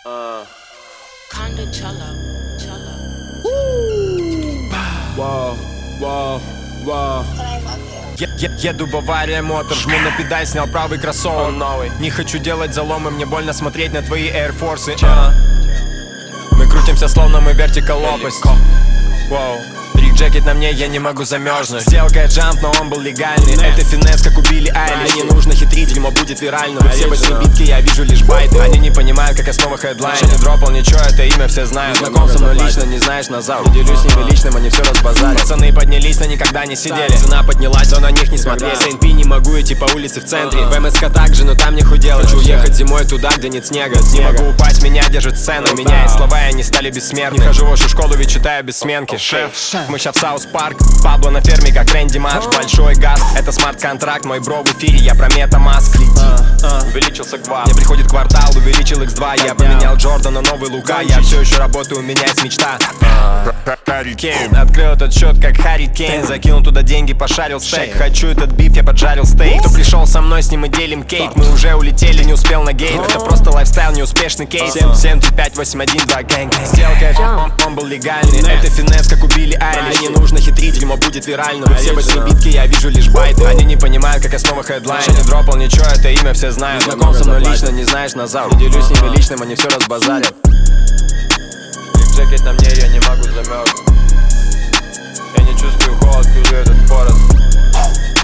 Kinda cello. Еду Бавария Мотор, жму на педаль, снял правый кроссовок. Не хочу делать заломы, мне больно смотреть на твои Air Force. Мы крутимся, словно мы Vertical лопасть. Рик-джекет на мне, я не могу замерзнуть. Сделка джамп, но он был легальный. Это финес, как убили Айли. Не нужно хитрить, дерьмо будет вирально. Все большие битки, я вижу лишь байты. Они не понимают, как основа хедлайн. Еще не дропал ничего, это имя все знают. Знаком со мной лично, не знаешь назад. Делюсь с ними личным, они все разбазарят. Пацаны поднялись, но никогда не сидели. Цена поднялась, но на них не смотрели. СНП не могу идти по улице в центре. В МСК также, но там не худел. Хочу уехать зимой туда, где нет снега. Не могу упасть, меня держит сцена. Меняет слова, и они стали бессмертны. Не хожу в вашу школу, ведь читаю без сменки. Шеф, мы щас в Саус Парк. Пабло на ферме, как Рэнди Марш. Большой газ, это смарт-контракт. Мой бро в эфире, я про MetaMask. Увеличился квад, мне приходит квартал, увеличил X2. Я поменял Джордан на новый Лука. Я все еще работаю, у меня есть мечта. Открыл этот счет, как Харри Кейн. Закинул туда деньги, пошарил стейк. Хочу этот биф, я поджарил стейк. Кто пришел со мной, с ним мы делим кейк. Мы уже улетели, не успел на гейт. Это просто лайфстайл, неуспешный кейс. 7, 3, 5, 8, 1, 2, гэнг. Сделка, он был легальный. Это финес, как убили Айли. Не нужно хитрить, дерьмо будет вирально. Все большие битки, я вижу лишь байты. Они не понимают, как основа хедлайн. Еще не дропал ничего, это имя все знают. Знаком со мной лично, не знаешь назад. Не делюсь с ними личным, они все разбазарят. Джекет на мне, я не могу замерзнуть. Я не чувствую холод, пью этот форест.